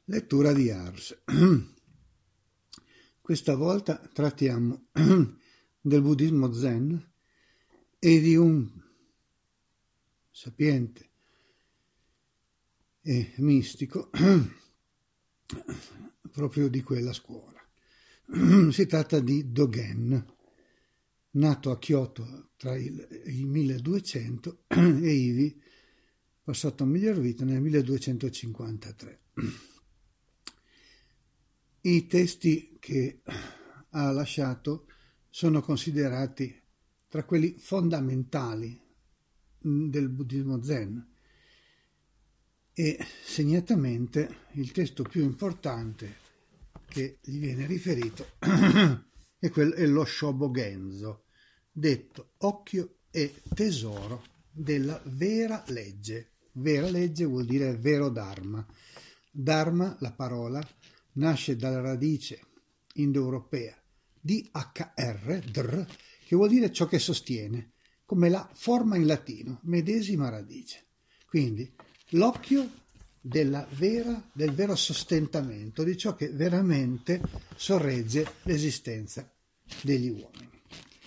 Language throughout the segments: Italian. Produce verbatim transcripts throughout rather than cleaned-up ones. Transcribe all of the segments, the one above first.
Lettura di Ars. Questa volta trattiamo del buddismo zen e di un sapiente e mistico proprio di quella scuola. Si tratta di Dogen, nato a Kyoto tra il, il milleduecento e ivi passato a miglior vita nel milleduecentocinquantatré. I testi che ha lasciato sono considerati tra quelli fondamentali del buddismo zen e segnatamente il testo più importante che gli viene riferito è, quello, è lo Shobogenzo, detto occhio e tesoro della vera legge. Vera legge vuol dire vero dharma. Dharma, la parola, nasce dalla radice indoeuropea D H R, dr, che vuol dire ciò che sostiene, come la forma in latino, medesima radice. Quindi l'occhio della vera, del vero sostentamento, di ciò che veramente sorregge l'esistenza degli uomini.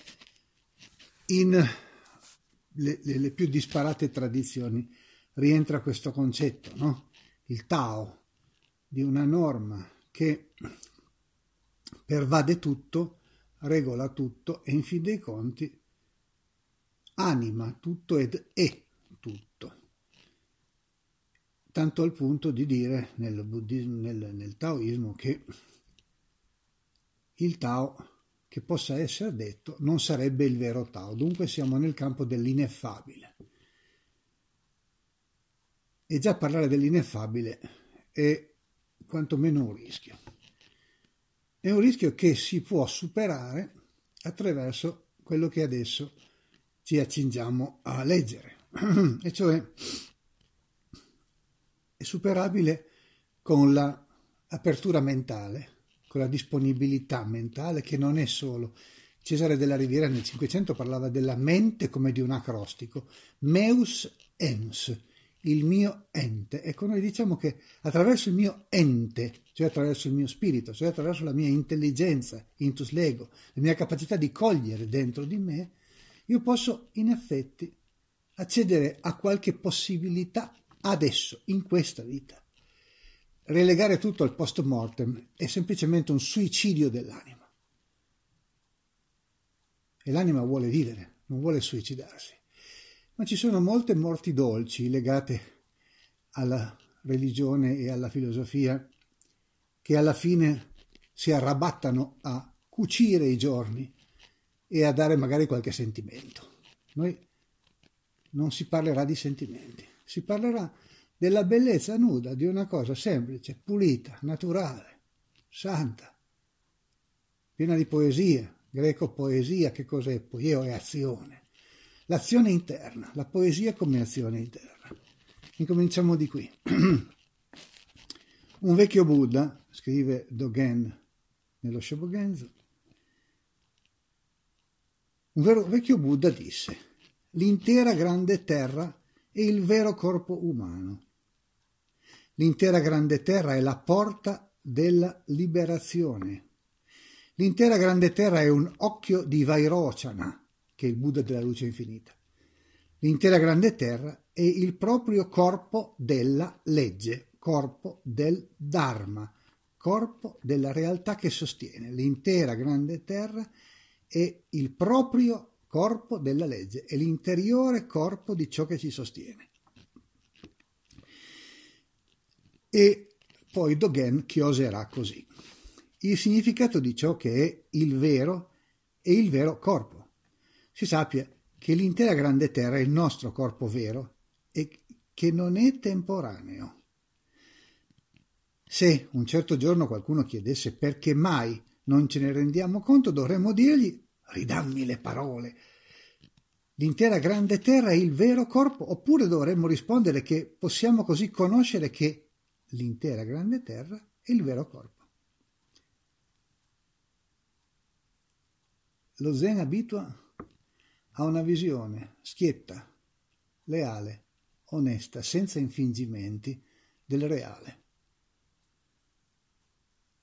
In le, le, le più disparate tradizioni rientra questo concetto, no? Il Tao, di una norma che pervade tutto, regola tutto e in fin dei conti anima tutto ed è tutto. Tanto al punto di dire nel buddismo, nel, nel taoismo, che il Tao che possa essere detto non sarebbe il vero Tao. Dunque siamo nel campo dell'ineffabile. E già parlare dell'ineffabile è quantomeno un rischio. È un rischio che si può superare attraverso quello che adesso ci accingiamo a leggere, e cioè è superabile con la apertura mentale, con la disponibilità mentale, che non è solo. Cesare della Riviera nel Cinquecento parlava della mente come di un acrostico, meus ens, il mio ente. Ecco, noi diciamo che attraverso il mio ente, cioè attraverso il mio spirito, cioè attraverso la mia intelligenza, intus lego, la mia capacità di cogliere dentro di me, io posso in effetti accedere a qualche possibilità adesso, in questa vita. Relegare tutto al post mortem è semplicemente un suicidio dell'anima. E l'anima vuole vivere, non vuole suicidarsi. Ma ci sono molte morti dolci legate alla religione e alla filosofia che alla fine si arrabattano a cucire i giorni e a dare magari qualche sentimento. Noi non si parlerà di sentimenti, si parlerà della bellezza nuda di una cosa semplice, pulita, naturale, santa, piena di poesia. Greco poesia, che cos'è? Poieo è azione. L'azione interna, la poesia come azione interna. Incominciamo di qui. Un vecchio Buddha, scrive Dogen nello Shobogenzo, un vero, vecchio Buddha disse: l'intera grande terra è il vero corpo umano. L'intera grande terra è la porta della liberazione. L'intera grande terra è un occhio di Vairocana, che è il Buddha della luce infinita. L'intera grande terra è il proprio corpo della legge, corpo del Dharma, corpo della realtà che sostiene. L'intera grande terra è il proprio corpo della legge, è l'interiore corpo di ciò che ci sostiene. E poi Dogen chioserà così: il significato di ciò che è il vero è il vero corpo. Si sappia che l'intera grande terra è il nostro corpo vero e che non è temporaneo. Se un certo giorno qualcuno chiedesse perché mai non ce ne rendiamo conto, dovremmo dirgli: ridammi le parole. L'intera grande terra è il vero corpo, oppure dovremmo rispondere che possiamo così conoscere che l'intera grande terra è il vero corpo. Lo Zen abitua a una visione schietta, leale, onesta, senza infingimenti del reale.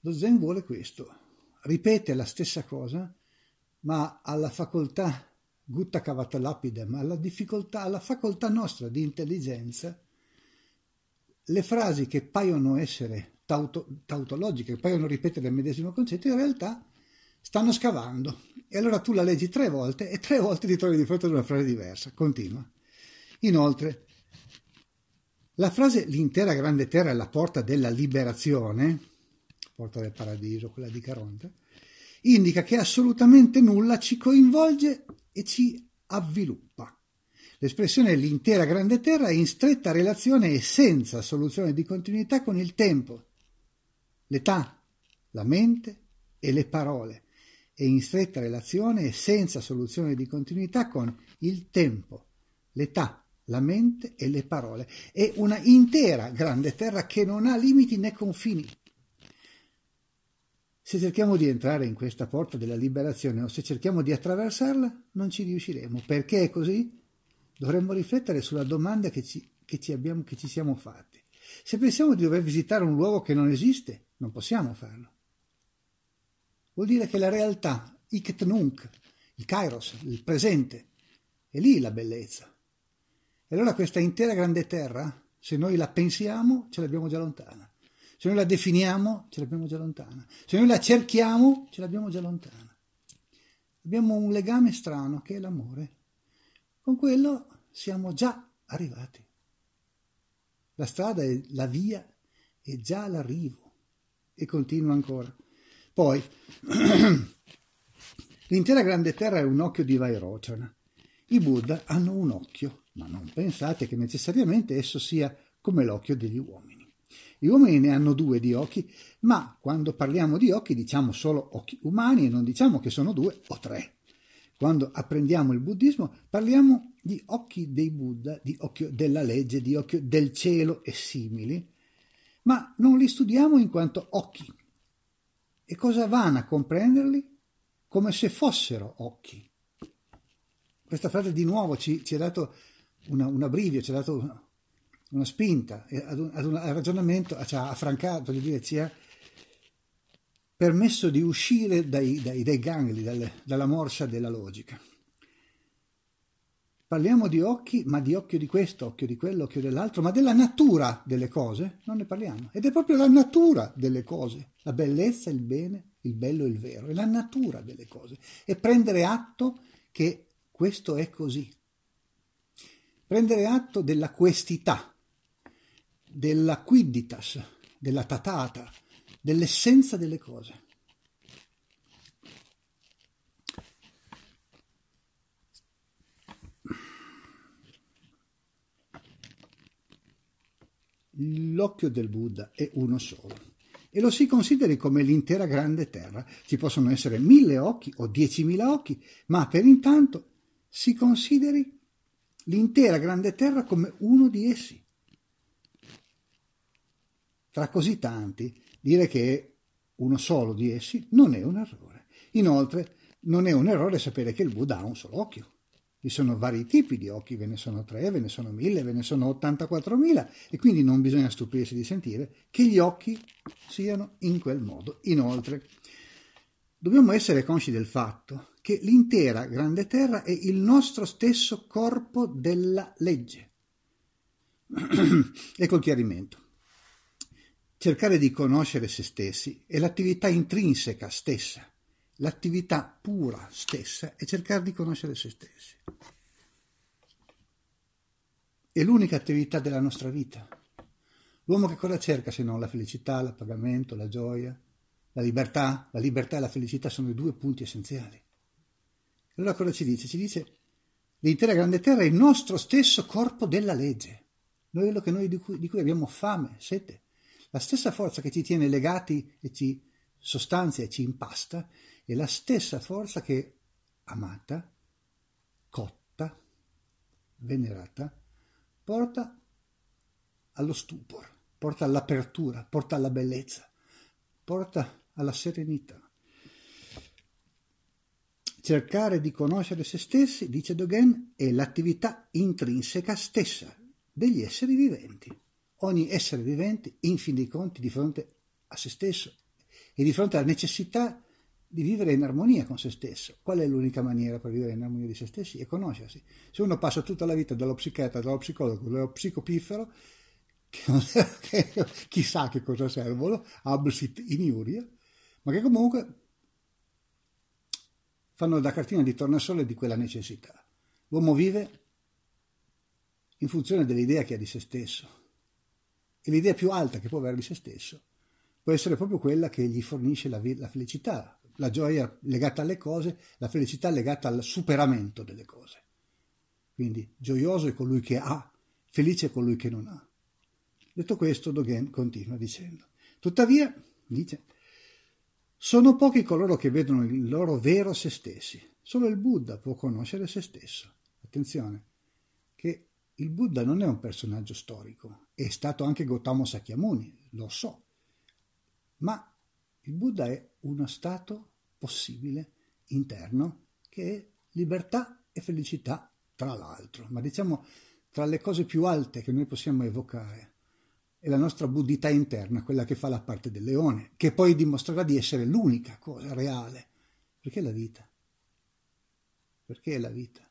Lo Zen vuole questo, ripete la stessa cosa, ma alla facoltà gutta cavata lapide, ma alla difficoltà, alla facoltà nostra di intelligenza, le frasi che paiono essere tauto, tautologiche, che paiono ripetere il medesimo concetto, in realtà stanno scavando. E allora tu la leggi tre volte e tre volte ti trovi di fronte ad una frase diversa. Continua. Inoltre, la frase l'intera grande terra è la porta della liberazione, porta del paradiso, quella di Caronte, indica che assolutamente nulla ci coinvolge e ci avviluppa. L'espressione l'intera grande terra è in stretta relazione e senza soluzione di continuità con il tempo, l'età, la mente e le parole, e in stretta relazione e senza soluzione di continuità con il tempo, l'età, la mente e le parole. È una intera grande terra che non ha limiti né confini. Se cerchiamo di entrare in questa porta della liberazione o se cerchiamo di attraversarla, non ci riusciremo. Perché è così? Dovremmo riflettere sulla domanda che ci, che ci, abbiamo, che ci siamo fatti. Se pensiamo di dover visitare un luogo che non esiste, non possiamo farlo. Vuol dire che la realtà, Ikt Nunc, il Kairos, il presente, è lì la bellezza. E allora questa intera grande terra, se noi la pensiamo, ce l'abbiamo già lontana. Se noi la definiamo, ce l'abbiamo già lontana. Se noi la cerchiamo, ce l'abbiamo già lontana. Abbiamo un legame strano che è l'amore. Con quello siamo già arrivati. La strada, è, la via è già all'arrivo. E continua ancora. Poi, l'intera grande terra è un occhio di Vairocana. I Buddha hanno un occhio, ma non pensate che necessariamente esso sia come l'occhio degli uomini. Gli uomini ne hanno due di occhi, ma quando parliamo di occhi diciamo solo occhi umani e non diciamo che sono due o tre. Quando apprendiamo il buddismo parliamo di occhi dei Buddha, di occhio della legge, di occhio del cielo e simili, ma non li studiamo in quanto occhi. E cosa vanno a comprenderli? Come se fossero occhi. Questa frase di nuovo ci, ci ha dato una, un abbrivio, ci ha dato una, una spinta ad un, ad un ragionamento, ci ha affrancato, voglio dire, ci ha permesso di uscire dai, dai, dai gangli, dalle, dalla morsa della logica. Parliamo di occhi, ma di occhio di questo, occhio di quello, occhio dell'altro, ma della natura delle cose non ne parliamo. Ed è proprio la natura delle cose, la bellezza, il bene, il bello e il vero, è la natura delle cose. E prendere atto che questo è così. Prendere atto della questità, della quidditas, della tatata, dell'essenza delle cose. L'occhio del Buddha è uno solo e lo si consideri come l'intera grande terra. Ci possono essere mille occhi o diecimila occhi, ma per intanto si consideri l'intera grande terra come uno di essi. Tra così tanti, dire che è uno solo di essi non è un errore. Inoltre, non è un errore sapere che il Buddha ha un solo occhio. Vi sono vari tipi di occhi, ve ne sono tre, ve ne sono mille, ve ne sono ottantaquattromila e quindi non bisogna stupirsi di sentire che gli occhi siano in quel modo. Inoltre, dobbiamo essere consci del fatto che l'intera grande terra è il nostro stesso corpo della legge. Ecco il chiarimento. Cercare di conoscere se stessi è l'attività intrinseca stessa. L'attività pura stessa è cercare di conoscere se stessi. È l'unica attività della nostra vita. L'uomo che cosa cerca se non la felicità, l'appagamento, la gioia, la libertà? La libertà e la felicità sono i due punti essenziali. Allora cosa ci dice? Ci dice l'intera grande terra è il nostro stesso corpo della legge. Noi quello che noi di cui, di cui abbiamo fame, sete. La stessa forza che ci tiene legati e ci sostanzia e ci impasta è la stessa forza che, amata, cotta, venerata, porta allo stupor, porta all'apertura, porta alla bellezza, porta alla serenità. Cercare di conoscere se stessi, dice Dogen, è l'attività intrinseca stessa degli esseri viventi. Ogni essere vivente, in fin dei conti, di fronte a se stesso, e di fronte alla necessità di vivere in armonia con se stesso. Qual è l'unica maniera per vivere in armonia di se stessi? È conoscersi. Se uno passa tutta la vita dallo psichiatra, dallo psicologo, dallo psicopiffero, che, che chissà che cosa servono, absit in iuria, ma che comunque fanno da cartina di tornasole di quella necessità. L'uomo vive in funzione dell'idea che ha di se stesso, e l'idea più alta che può avere di se stesso può essere proprio quella che gli fornisce la, la felicità, la gioia legata alle cose, la felicità legata al superamento delle cose. Quindi gioioso è colui che ha, felice è colui che non ha. Detto questo, Dogen continua dicendo: tuttavia, dice, sono pochi coloro che vedono il loro vero se stessi. Solo il Buddha può conoscere se stesso. Attenzione, che il Buddha non è un personaggio storico, è stato anche Gautama Sakyamuni, lo so, ma il Buddha è uno stato possibile, interno, che è libertà e felicità tra l'altro, ma diciamo tra le cose più alte che noi possiamo evocare. È la nostra buddhità interna, quella che fa la parte del leone, che poi dimostrerà di essere l'unica cosa reale. Perché la vita? Perché è la vita?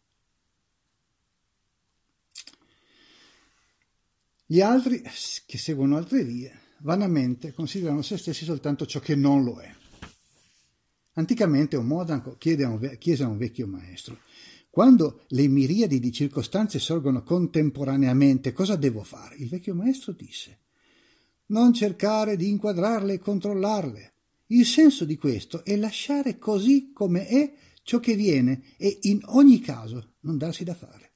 Gli altri, che seguono altre vie, vanamente considerano se stessi soltanto ciò che non lo è. Anticamente un monaco chiede a un, chiese a un vecchio maestro: quando le miriadi di circostanze sorgono contemporaneamente, cosa devo fare? Il vecchio maestro disse: non cercare di inquadrarle e controllarle. Il senso di questo è lasciare così come è ciò che viene e in ogni caso non darsi da fare.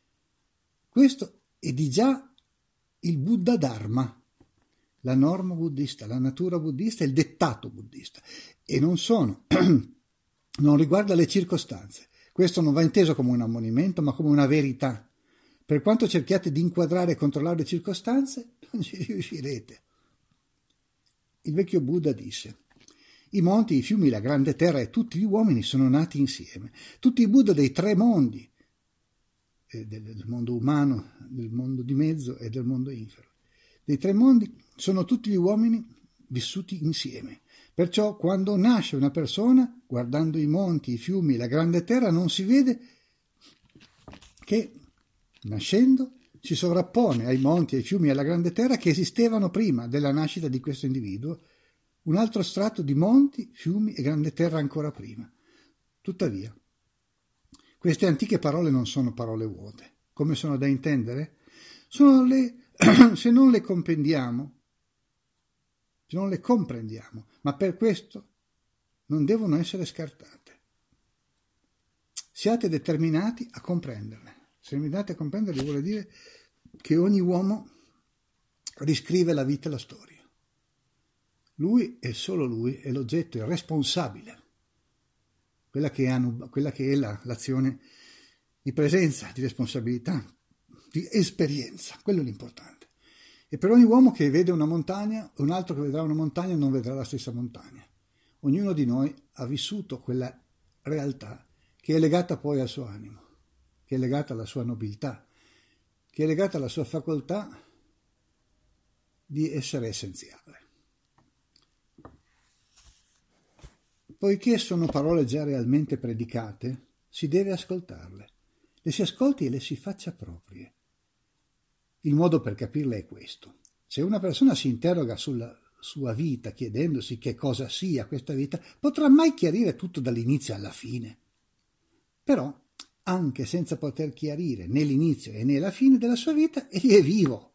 Questo è di già il Buddha Dharma, la norma buddista, la natura buddista, il dettato buddista, e non sono, non riguarda le circostanze. Questo non va inteso come un ammonimento, ma come una verità. Per quanto cerchiate di inquadrare e controllare le circostanze, non ci riuscirete. Il vecchio Buddha disse: i monti, i fiumi, la grande terra e tutti gli uomini sono nati insieme. Tutti i Buddha dei tre mondi, eh, del, del mondo umano, del mondo di mezzo e del mondo infero, dei tre mondi, sono tutti gli uomini vissuti insieme. Perciò quando nasce una persona, guardando i monti, i fiumi e la grande terra, non si vede che, nascendo, si sovrappone ai monti, ai fiumi e alla grande terra che esistevano prima della nascita di questo individuo, un altro strato di monti, fiumi e grande terra ancora prima. Tuttavia, queste antiche parole non sono parole vuote. Come sono da intendere? Sono le, se non le comprendiamo, se non le comprendiamo, ma per questo non devono essere scartate. Siate determinati a comprenderle. Determinati a comprenderle vuol dire che ogni uomo riscrive la vita e la storia. Lui e solo lui è l'oggetto, è responsabile. Quella che, hanno, quella che è la, l'azione di presenza, di responsabilità, di esperienza, quello è l'importante. E per ogni uomo che vede una montagna, un altro che vedrà una montagna non vedrà la stessa montagna. Ognuno di noi ha vissuto quella realtà che è legata poi al suo animo, che è legata alla sua nobiltà, che è legata alla sua facoltà di essere essenziale. Poiché sono parole già realmente predicate, si deve ascoltarle. Le si ascolti e le si faccia proprie. Il modo per capirle è questo. Se una persona si interroga sulla sua vita chiedendosi che cosa sia questa vita, potrà mai chiarire tutto dall'inizio alla fine. Però, anche senza poter chiarire né l'inizio e né la fine della sua vita, egli è vivo.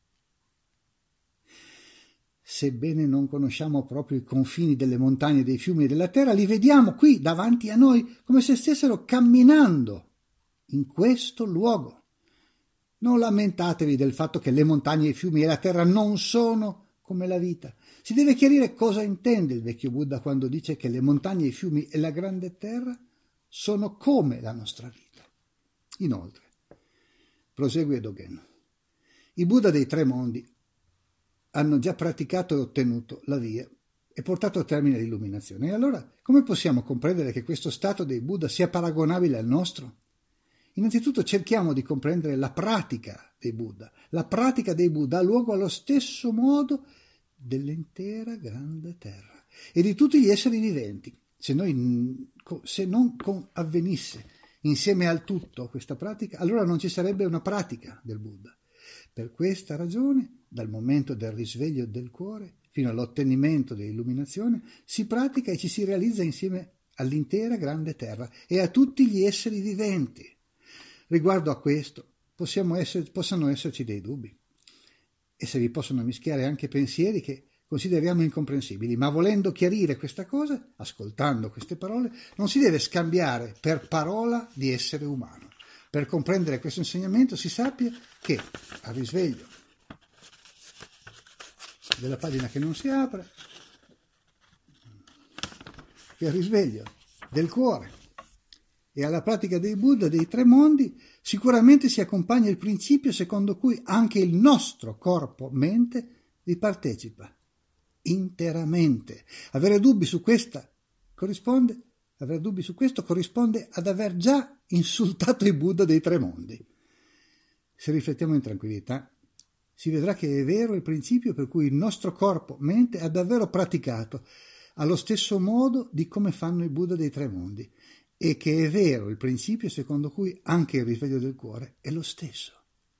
Sebbene non conosciamo proprio i confini delle montagne, dei fiumi e della terra, li vediamo qui davanti a noi come se stessero camminando in questo luogo. Non lamentatevi del fatto che le montagne, i fiumi e la terra non sono come la vita. Si deve chiarire cosa intende il vecchio Buddha quando dice che le montagne, i fiumi e la grande terra sono come la nostra vita. Inoltre, prosegue Dogen, i Buddha dei tre mondi hanno già praticato e ottenuto la via e portato a termine l'illuminazione. E allora, come possiamo comprendere che questo stato dei Buddha sia paragonabile al nostro? Innanzitutto cerchiamo di comprendere la pratica dei Buddha. La pratica dei Buddha ha luogo allo stesso modo dell'intera grande terra. e di tutti gli esseri viventi. Se, noi, se non avvenisse insieme al tutto questa pratica, allora non ci sarebbe una pratica del Buddha. Per questa ragione, dal momento del risveglio del cuore fino all'ottenimento dell'illuminazione, si pratica e ci si realizza insieme all'intera grande terra e a tutti gli esseri viventi. Riguardo a questo, possiamo essere, possano esserci dei dubbi, e se vi possono mischiare anche pensieri che consideriamo incomprensibili, ma volendo chiarire questa cosa, ascoltando queste parole, non si deve scambiare per parola di essere umano. Per comprendere questo insegnamento si sappia che al risveglio della pagina che non si apre, che al risveglio del cuore e alla pratica dei Buddha dei tre mondi sicuramente si accompagna il principio secondo cui anche il nostro corpo-mente vi partecipa interamente. Avere dubbi su questa corrisponde, avere dubbi su questo corrisponde ad aver già insultato i Buddha dei tre mondi. Se riflettiamo in tranquillità, si vedrà che è vero il principio per cui il nostro corpo-mente ha davvero praticato allo stesso modo di come fanno i Buddha dei tre mondi, e che è vero il principio secondo cui anche il risveglio del cuore è lo stesso.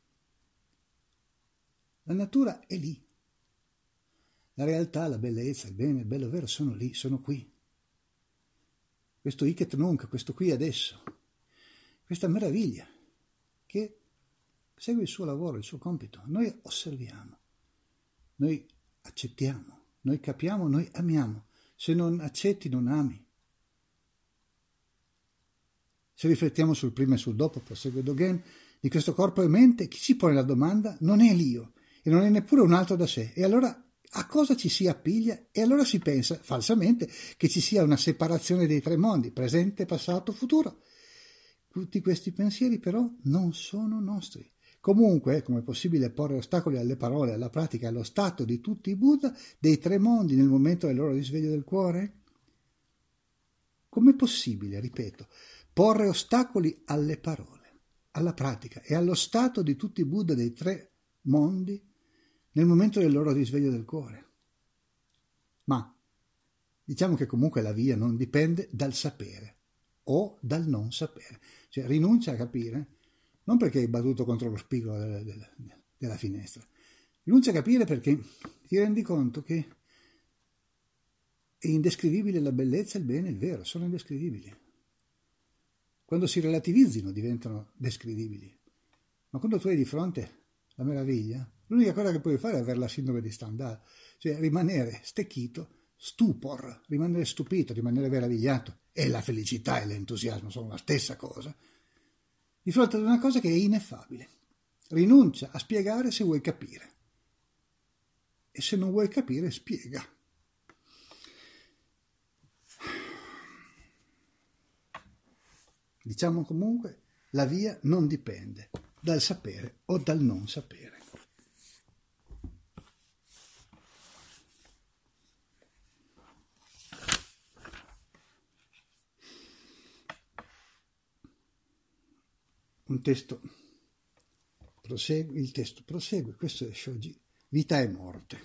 La natura è lì. La realtà, la bellezza, il bene, il bello, il vero sono lì, sono qui. Questo hic et nunc, questo qui adesso, questa meraviglia che segue il suo lavoro, il suo compito. Noi osserviamo, noi accettiamo, noi capiamo, noi amiamo. Se non accetti, non ami. Se riflettiamo sul prima e sul dopo, prosegue Dogen, di questo corpo e mente, chi si pone la domanda non è l'io e non è neppure un altro da sé. E allora a cosa ci si appiglia? E allora si pensa, falsamente, che ci sia una separazione dei tre mondi, presente, passato, futuro. Tutti questi pensieri però non sono nostri. Comunque, come è possibile porre ostacoli alle parole, alla pratica e allo stato di tutti i Buddha dei tre mondi nel momento del loro risveglio del cuore? Com'è possibile, ripeto, porre ostacoli alle parole, alla pratica e allo stato di tutti i Buddha dei tre mondi nel momento del loro risveglio del cuore? Ma diciamo che comunque la via non dipende dal sapere o dal non sapere, cioè rinuncia a capire, non perché hai battuto contro lo spigolo della, della, della finestra, rinuncia a capire perché ti rendi conto che è indescrivibile la bellezza, il bene, il vero, sono indescrivibili. Quando si relativizzino diventano descrivibili, ma quando tu hai di fronte la meraviglia, l'unica cosa che puoi fare è avere la sindrome di Stendhal, cioè rimanere stecchito, stupor, rimanere stupito, rimanere meravigliato. E la felicità e l'entusiasmo sono la stessa cosa, di fronte ad una cosa che è ineffabile. Rinuncia a spiegare se vuoi capire. E se non vuoi capire, spiega. Diciamo comunque, la via non dipende dal sapere o dal non sapere. Un testo prosegue, il testo prosegue, questo è Shoji, vita e morte.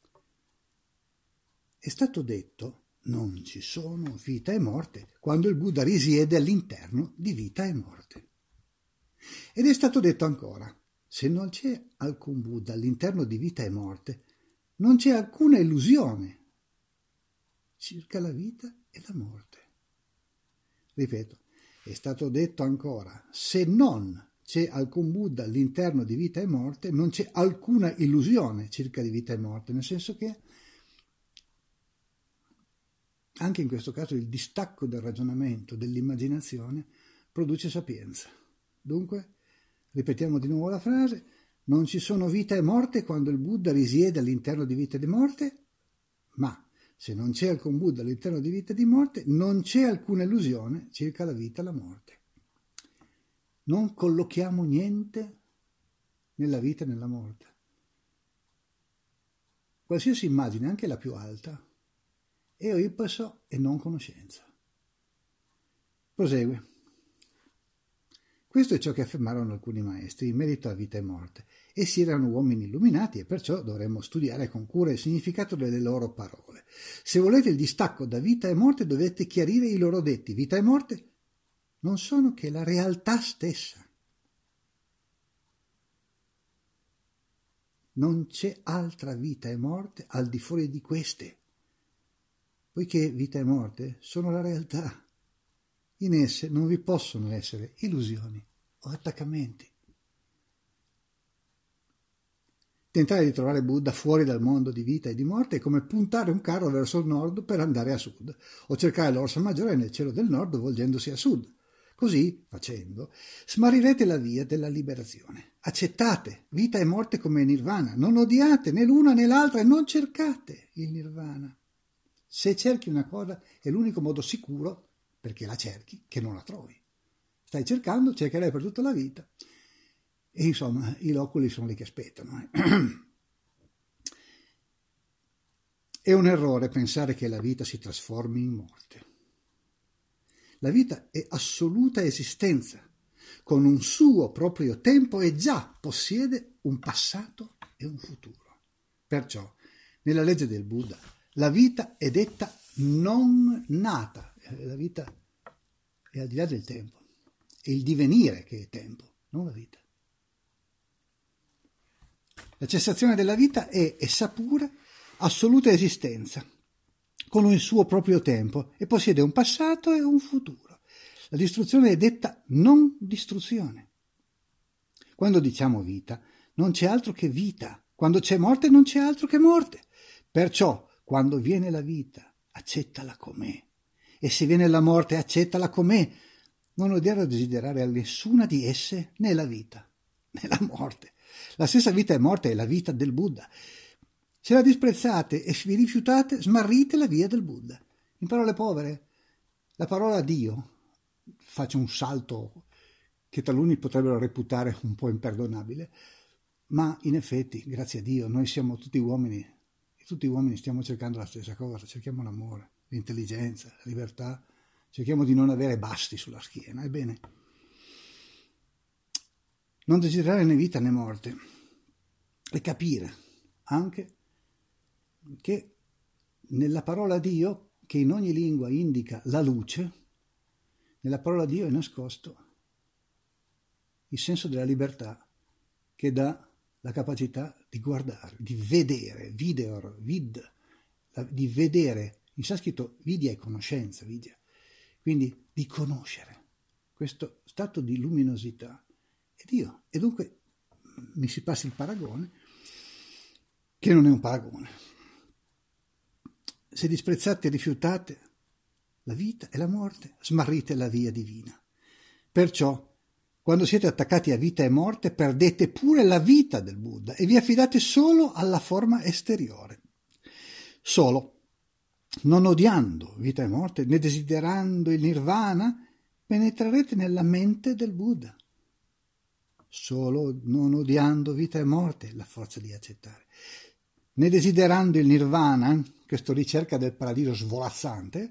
È stato detto, non ci sono vita e morte quando il Buddha risiede all'interno di vita e morte. Ed è stato detto ancora, se non c'è alcun Buddha all'interno di vita e morte, non c'è alcuna illusione circa la vita e la morte. Ripeto, è stato detto ancora, se non c'è alcun Buddha all'interno di vita e morte, non c'è alcuna illusione circa di vita e morte, nel senso che anche in questo caso il distacco del ragionamento, dell'immaginazione, produce sapienza. Dunque, ripetiamo di nuovo la frase, non ci sono vita e morte quando il Buddha risiede all'interno di vita e di morte, ma se non c'è alcun Buddha all'interno di vita e di morte, non c'è alcuna illusione circa la vita e la morte. Non collochiamo niente nella vita e nella morte. Qualsiasi immagine, anche la più alta, è o ipso e non conoscenza. Prosegue. Questo è ciò che affermarono alcuni maestri in merito a vita e morte. Essi erano uomini illuminati e perciò dovremmo studiare con cura il significato delle loro parole. Se volete il distacco da vita e morte dovete chiarire i loro detti. Vita e morte non sono che la realtà stessa. Non c'è altra vita e morte al di fuori di queste, poiché vita e morte sono la realtà. In esse non vi possono essere illusioni o attaccamenti. Tentare di trovare Buddha fuori dal mondo di vita e di morte è come puntare un carro verso il nord per andare a sud, o cercare l'orsa maggiore nel cielo del nord volgendosi a sud. Così, facendo, smarrirete la via della liberazione. Accettate vita e morte come nirvana, non odiate né l'una né l'altra e non cercate il nirvana. Se cerchi una cosa è l'unico modo sicuro, perché la cerchi, che non la trovi. Stai cercando, cercherai per tutta la vita. E insomma, i loculi sono lì che aspettano. Eh. È un errore pensare che la vita si trasformi in morte. La vita è assoluta esistenza, con un suo proprio tempo e già possiede un passato e un futuro. Perciò, nella legge del Buddha, la vita è detta non nata. La vita è al di là del tempo. È il divenire che è tempo, non la vita. La cessazione della vita è essa pura, assoluta esistenza, con il suo proprio tempo e possiede un passato e un futuro. La distruzione è detta non distruzione. Quando diciamo vita, non c'è altro che vita. Quando c'è morte, non c'è altro che morte. Perciò, quando viene la vita, accettala com'è. E se viene la morte, accettala com'è. Non odiare o desiderare a nessuna di esse né la vita, né la morte. La stessa vita e morte è la vita del Buddha. Se la disprezzate e vi rifiutate, smarrite la via del Buddha. In parole povere, la parola Dio, faccio un salto che taluni potrebbero reputare un po' imperdonabile, ma in effetti, grazie a Dio, noi siamo tutti uomini e tutti uomini stiamo cercando la stessa cosa, cerchiamo l'amore, l'intelligenza, la libertà, cerchiamo di non avere basti sulla schiena. Ebbene, non desiderare né vita né morte e capire anche che nella parola Dio, che in ogni lingua indica la luce, nella parola Dio è nascosto il senso della libertà che dà la capacità di guardare, di vedere, videor, vid, di vedere, in sanscrito vidya è conoscenza, vidya, quindi di conoscere questo stato di luminosità è Dio. E dunque mi si passi il paragone, che non è un paragone. Se disprezzate e rifiutate la vita e la morte, smarrite la via divina. Perciò, quando siete attaccati a vita e morte, perdete pure la vita del Buddha e vi affidate solo alla forma esteriore. Solo, non odiando vita e morte, né desiderando il nirvana, penetrerete nella mente del Buddha. Solo non odiando vita e morte, la forza di accettare, né desiderando il nirvana, questa ricerca del paradiso svolazzante,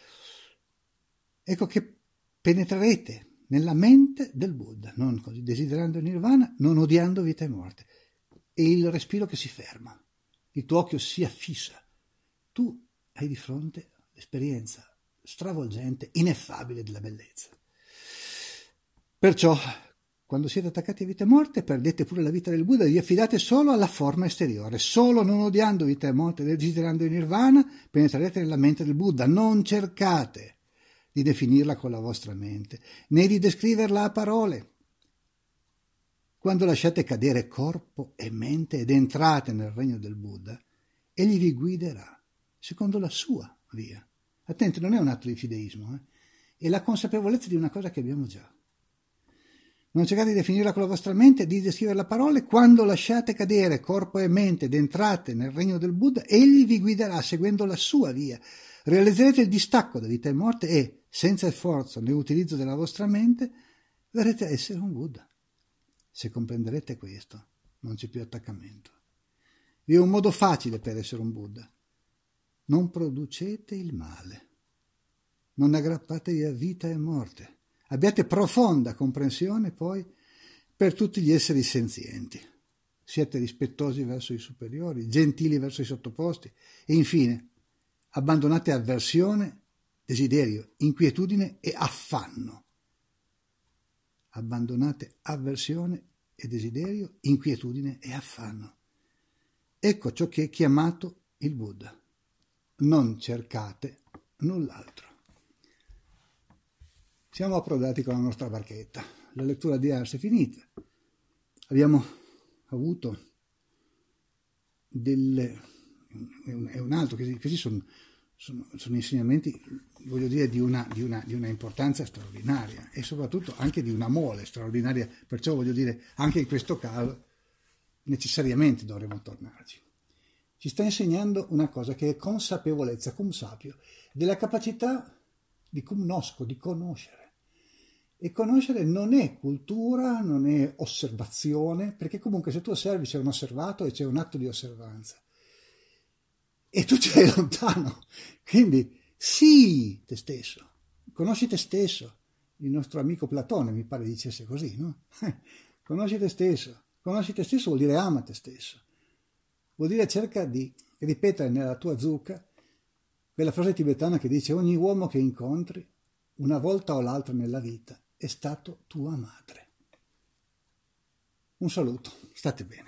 ecco che penetrerete nella mente del Buddha, non così, desiderando il nirvana, non odiando vita e morte. E il respiro che si ferma, il tuo occhio si affissa, tu hai di fronte l'esperienza stravolgente, ineffabile della bellezza. Perciò, quando siete attaccati a vita e morte, perdete pure la vita del Buddha e vi affidate solo alla forma esteriore. Solo non odiando vita e morte, desiderando il nirvana, penetrerete nella mente del Buddha. Non cercate di definirla con la vostra mente, né di descriverla a parole. Quando lasciate cadere corpo e mente ed entrate nel regno del Buddha, egli vi guiderà secondo la sua via. Attenti, non è un atto di fideismo, eh? È la consapevolezza di una cosa che abbiamo già. Non cercate di definirla con la vostra mente, di descriverla a parole. Quando lasciate cadere corpo e mente ed entrate nel regno del Buddha, egli vi guiderà seguendo la sua via. Realizzerete il distacco da vita e morte e, senza sforzo né utilizzo della vostra mente, verrete a essere un Buddha. Se comprenderete questo, non c'è più attaccamento. Vi è un modo facile per essere un Buddha. Non producete il male. Non aggrappatevi a vita e morte. Abbiate profonda comprensione poi per tutti gli esseri senzienti. Siete rispettosi verso i superiori, gentili verso i sottoposti e infine abbandonate avversione, desiderio, inquietudine e affanno. Abbandonate avversione e desiderio, inquietudine e affanno. Ecco ciò che è chiamato il Buddha. Non cercate null'altro. Siamo approdati con la nostra barchetta. La lettura di Ars è finita. Abbiamo avuto delle... è un altro, questi sono, sono, sono insegnamenti, voglio dire, di una, di, una, di una importanza straordinaria e soprattutto anche di una mole straordinaria, perciò voglio dire, anche in questo caso necessariamente dovremo tornarci. Ci sta insegnando una cosa che è consapevolezza, cum sapio, della capacità di cum nosco, di conoscere. E conoscere non è cultura, non è osservazione, perché comunque se tu osservi c'è un osservato e c'è un atto di osservanza. E tu sei lontano. Quindi sii te stesso, conosci te stesso. Il nostro amico Platone mi pare dicesse così, no? Conosci te stesso. Conosci te stesso vuol dire ama te stesso. Vuol dire cerca di ripetere nella tua zucca quella frase tibetana che dice: ogni uomo che incontri, una volta o l'altra nella vita, è stato tua madre. Un saluto, state bene.